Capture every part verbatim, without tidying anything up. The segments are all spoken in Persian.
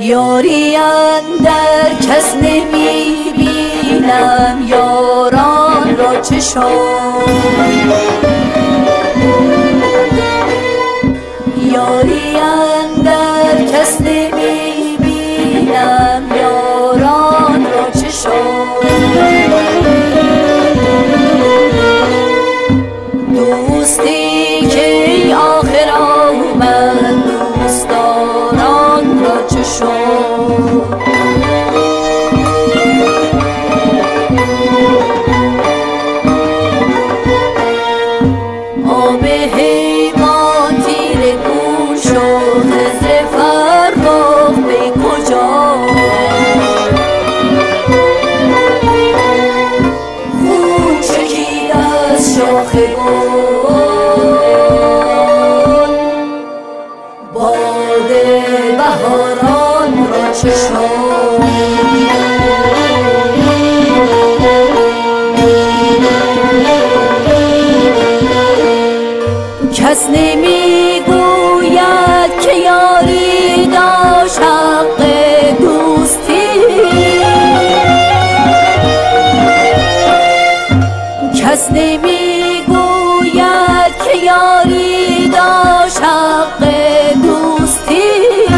یاری اندر کس نمی بینم، یاران را چشم یاری اندر کس نمی بینم، یاران را چشم دوستی که آخر آمد، دوستداران را چشم آب حیوان تیر گوش و خضر فرخ به کجا، خون چکید از شاخ گل، باد بهاران را چشم کس نمی گوید که یاری داشت حق دوستی، کس نمی گوید که یاری داشت حق دوستی،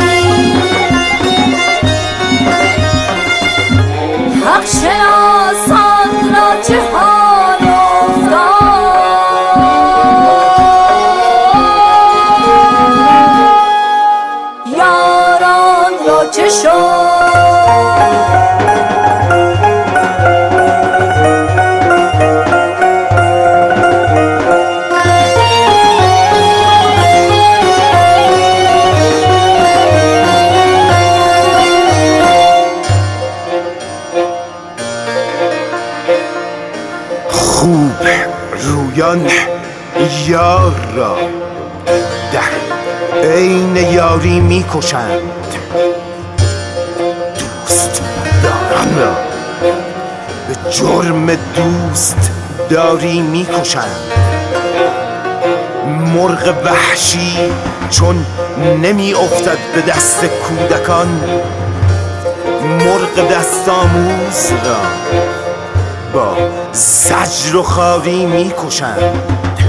حق شناسان را چه حال افتاد، یاران را چه شد. خوب رویان یار را در عین یاری می کشند، دوست داران را به جرم دوست داری می کشند. مرغ وحشی چون نمی افتد به دست کودکان، مرغ دست آموز را با زجر و خواری می کشند.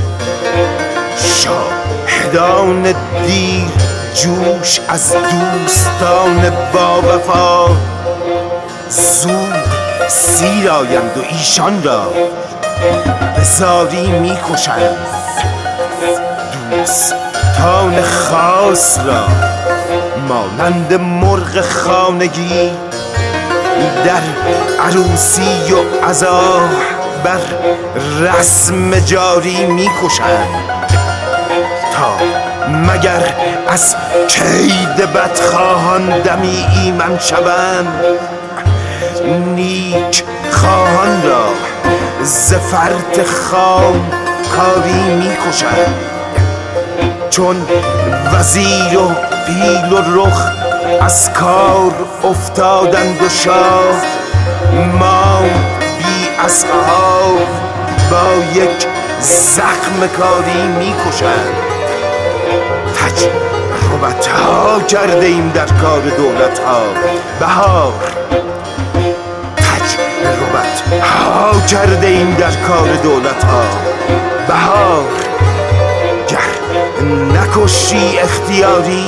شاهدان دیر جوش از دوستان با وفا زود سیر آیند و ایشان را به زاری می کشند. دوستان خاص را مانند مرغ خانگی در عروسی و عزا بر رسم جاری می کشند، تا مگر از کید بدخواهان دمی ایمن شوند. نیک خواهان را ز فرط خام کاری می کشند، چون وزیر و پیل و رخ از کار افتادند و شاه ما بی اصحاب با یک زخم کاری می کشند. تجربت ها کرده ایم در کار دولت ها بهار، تجربت ها کرده ایم در کار دولت ها بهار. گر نکشی اختیاری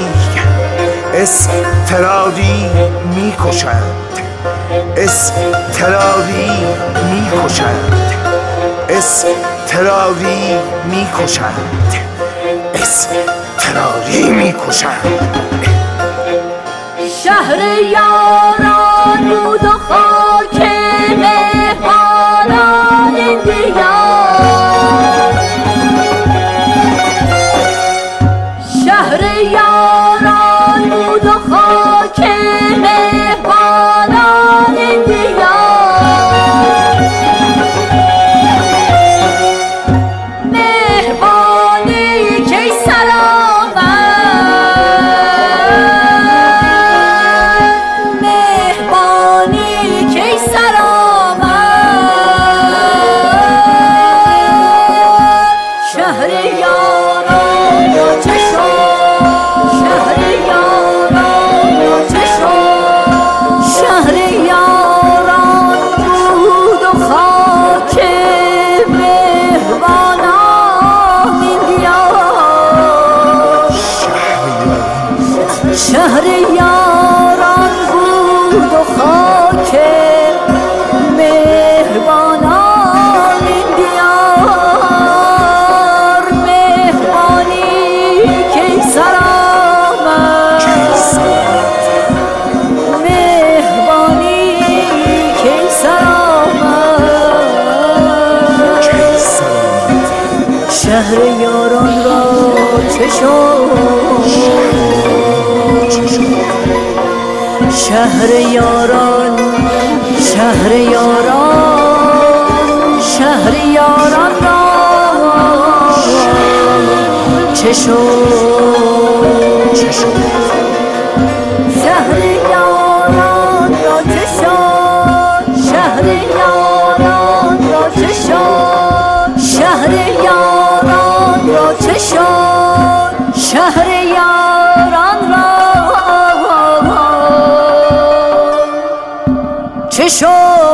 اضطراری می کشند، اضطراری می کشند، اضطراری می کشند، اضطراری می کشند. شهر یاران بود و خاک مهمانان دیگر، شهر یاران بود و خاک مهمانان دیگر، مهربانی کی سلامت، مهربانی شهر یاران را چه شد شهر یاران شهر یاران شهر یاران را چه شد شهر یاران را چه شد شهر یاران را چه شد شهر یاران را چه شد شهر یاران را چه شد